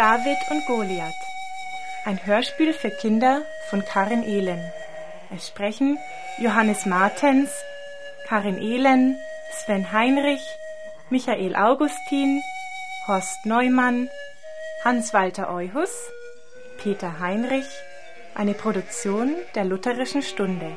David und Goliath. Ein Hörspiel für Kinder von Karin Ehlen. Es sprechen Johannes Martens, Karin Ehlen, Sven Heinrich, Michael Augustin, Horst Neumann, Hans-Walter Euhus, Peter Heinrich, eine Produktion der Lutherischen Stunde.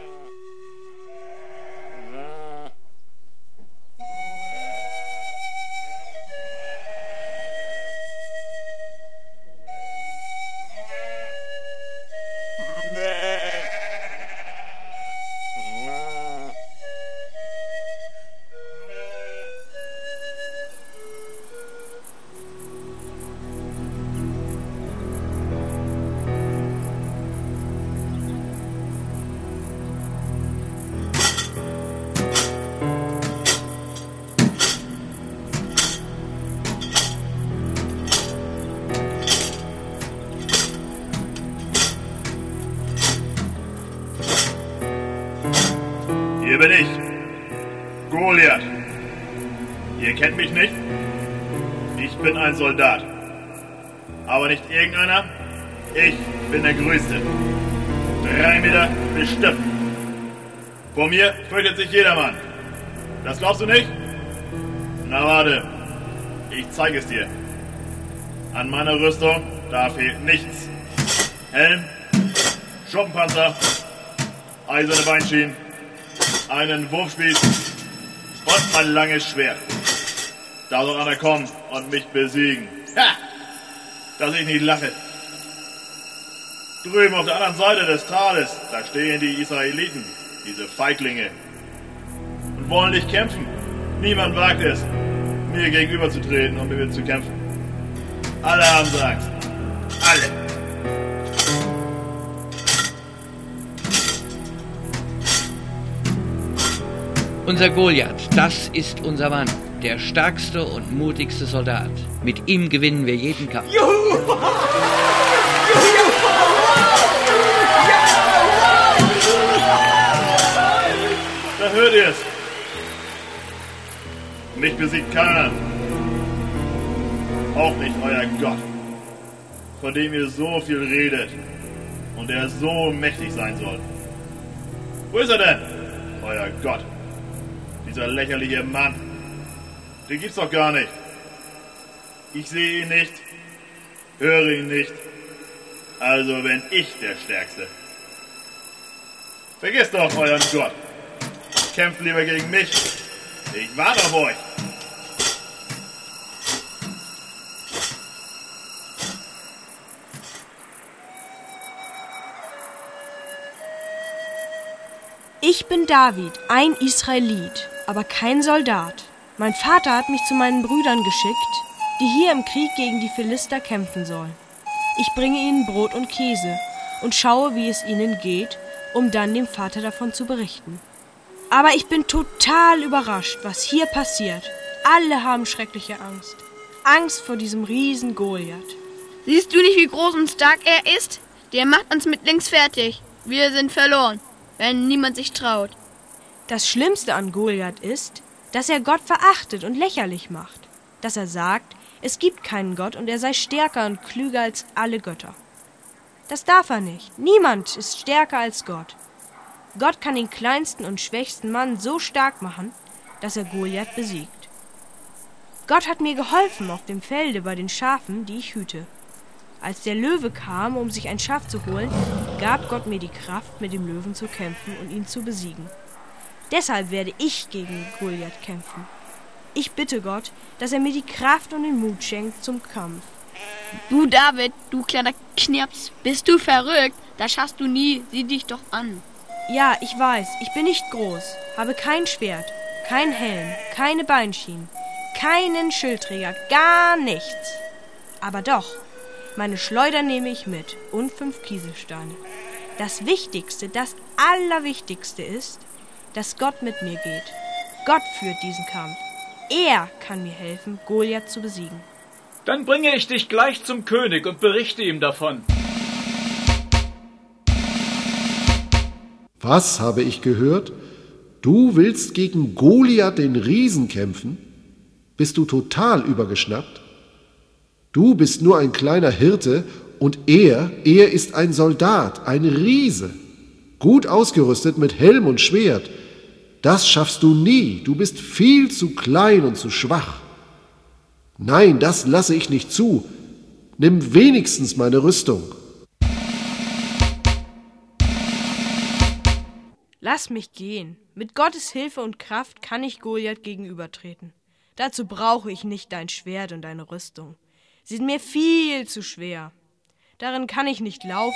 Hier bin ich, Goliath. Ihr kennt mich nicht? Ich bin ein Soldat. Aber nicht irgendeiner. Ich bin der Größte. 3 Meter bestimmt. Vor mir fürchtet sich jedermann. Das glaubst du nicht? Na warte, ich zeige es dir. An meiner Rüstung, da fehlt nichts. Helm, Schuppenpanzer, eiserne Beinschienen, einen Wurfspieß und mein langes Schwert. Da soll einer kommen und mich besiegen. Ha! Dass ich nicht lache. Drüben auf der anderen Seite des Tales, da stehen die Israeliten, diese Feiglinge, und wollen nicht kämpfen. Niemand wagt es, mir gegenüberzutreten und mit mir zu kämpfen. Alle haben Angst. Alle. Unser Goliath, das ist unser Mann, der stärkste und mutigste Soldat. Mit ihm gewinnen wir jeden Kampf. Juhu! Da hört ihr es. Mich besiegt keiner. Auch nicht euer Gott, von dem ihr so viel redet und der so mächtig sein soll. Wo ist er denn, euer Gott? Dieser lächerliche Mann. Den gibt's doch gar nicht. Ich sehe ihn nicht, höre ihn nicht. Also bin ich der Stärkste. Vergesst doch euren Gott. Kämpft lieber gegen mich. Ich warte auf euch. Ich bin David, ein Israelit, aber kein Soldat. Mein Vater hat mich zu meinen Brüdern geschickt, die hier im Krieg gegen die Philister kämpfen sollen. Ich bringe ihnen Brot und Käse und schaue, wie es ihnen geht, um dann dem Vater davon zu berichten. Aber ich bin total überrascht, was hier passiert. Alle haben schreckliche Angst. Angst vor diesem riesen Goliath. Siehst du nicht, wie groß und stark er ist? Der macht uns mit links fertig. Wir sind verloren, wenn niemand sich traut. Das Schlimmste an Goliath ist, dass er Gott verachtet und lächerlich macht. Dass er sagt, es gibt keinen Gott und er sei stärker und klüger als alle Götter. Das darf er nicht. Niemand ist stärker als Gott. Gott kann den kleinsten und schwächsten Mann so stark machen, dass er Goliath besiegt. Gott hat mir geholfen auf dem Felde bei den Schafen, die ich hüte. Als der Löwe kam, um sich ein Schaf zu holen, gab Gott mir die Kraft, mit dem Löwen zu kämpfen und ihn zu besiegen. Deshalb werde ich gegen Goliath kämpfen. Ich bitte Gott, dass er mir die Kraft und den Mut schenkt zum Kampf. Du David, du kleiner Knirps, bist du verrückt? Das schaffst du nie, sieh dich doch an. Ja, ich weiß, ich bin nicht groß, habe kein Schwert, kein Helm, keine Beinschienen, keinen Schildträger, gar nichts. Aber doch, meine Schleuder nehme ich mit und 5 Kieselsteine. Das Wichtigste, das Allerwichtigste ist, dass Gott mit mir geht. Gott führt diesen Kampf. Er kann mir helfen, Goliath zu besiegen. Dann bringe ich dich gleich zum König und berichte ihm davon. Was habe ich gehört? Du willst gegen Goliath den Riesen kämpfen? Bist du total übergeschnappt? Du bist nur ein kleiner Hirte und er ist ein Soldat, ein Riese, gut ausgerüstet mit Helm und Schwert. Das schaffst du nie, du bist viel zu klein und zu schwach. Nein, das lasse ich nicht zu. Nimm wenigstens meine Rüstung. Lass mich gehen. Mit Gottes Hilfe und Kraft kann ich Goliath gegenübertreten. Dazu brauche ich nicht dein Schwert und deine Rüstung. Sie sind mir viel zu schwer. Darin kann ich nicht laufen.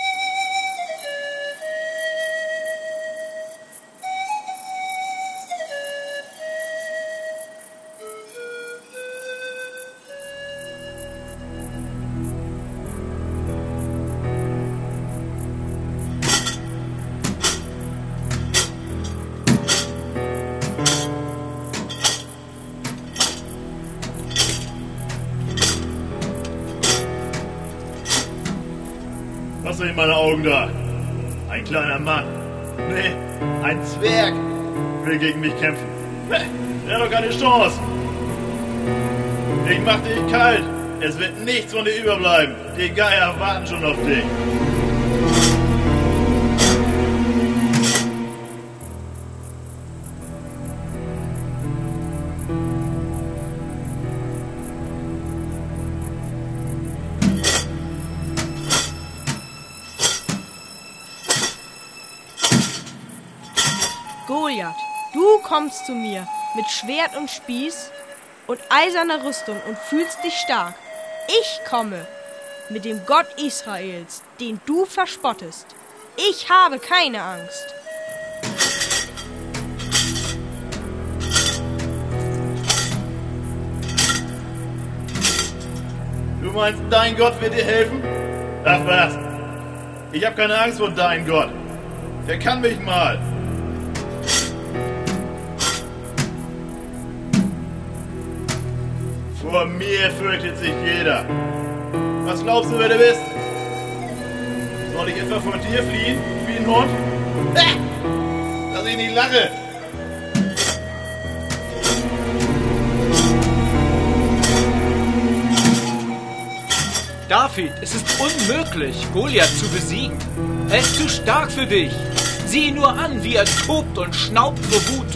Was sind in meine Augen da? Ein kleiner Mann. Nee, ein Zwerg will gegen mich kämpfen. Der hat doch keine Chance. Ich mach dich kalt. Es wird nichts von dir überbleiben. Die Geier warten schon auf dich. Goliath, du kommst zu mir mit Schwert und Spieß und eiserner Rüstung und fühlst dich stark. Ich komme mit dem Gott Israels, den du verspottest. Ich habe keine Angst. Du meinst, dein Gott wird dir helfen? Ach was, ich habe keine Angst vor deinem Gott. Der kann mich mal. Vor mir fürchtet sich jeder. Was glaubst du, wer du bist? Soll ich etwa vor dir fliehen, wie ein Hund? Dass ich nicht lache. David, es ist unmöglich, Goliath zu besiegen. Er ist zu stark für dich. Sieh ihn nur an, wie er tobt und schnaubt vor Wut.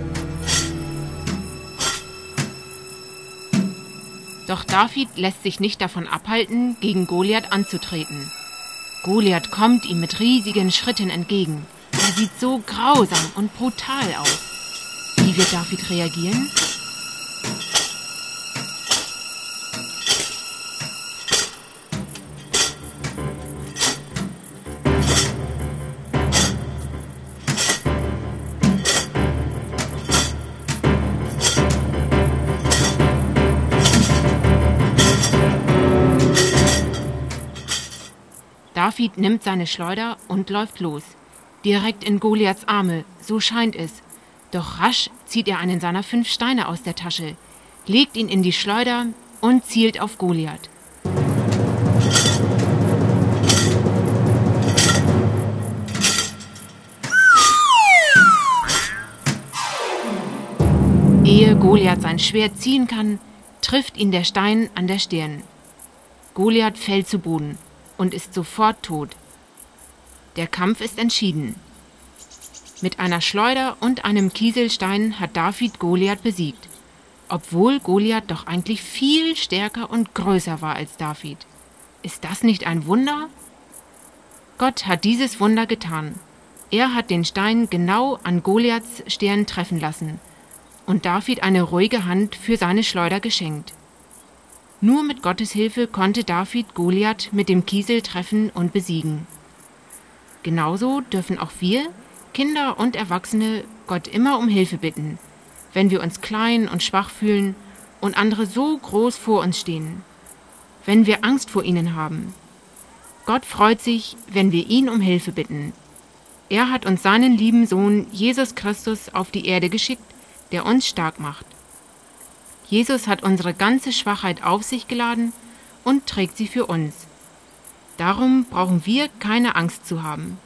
Doch David lässt sich nicht davon abhalten, gegen Goliath anzutreten. Goliath kommt ihm mit riesigen Schritten entgegen. Er sieht so grausam und brutal aus. Wie wird David reagieren? David nimmt seine Schleuder und läuft los. Direkt in Goliaths Arme, so scheint es. Doch rasch zieht er einen seiner 5 Steine aus der Tasche, legt ihn in die Schleuder und zielt auf Goliath. Ehe Goliath sein Schwert ziehen kann, trifft ihn der Stein an der Stirn. Goliath fällt zu Boden und ist sofort tot. Der Kampf ist entschieden. Mit einer Schleuder und einem Kieselstein hat David Goliath besiegt, obwohl Goliath doch eigentlich viel stärker und größer war als David. Ist das nicht ein Wunder? Gott hat dieses Wunder getan. Er hat den Stein genau an Goliaths Stirn treffen lassen und David eine ruhige Hand für seine Schleuder geschenkt. Nur mit Gottes Hilfe konnte David Goliath mit dem Kiesel treffen und besiegen. Genauso dürfen auch wir, Kinder und Erwachsene, Gott immer um Hilfe bitten, wenn wir uns klein und schwach fühlen und andere so groß vor uns stehen, wenn wir Angst vor ihnen haben. Gott freut sich, wenn wir ihn um Hilfe bitten. Er hat uns seinen lieben Sohn Jesus Christus auf die Erde geschickt, der uns stark macht. Jesus hat unsere ganze Schwachheit auf sich geladen und trägt sie für uns. Darum brauchen wir keine Angst zu haben.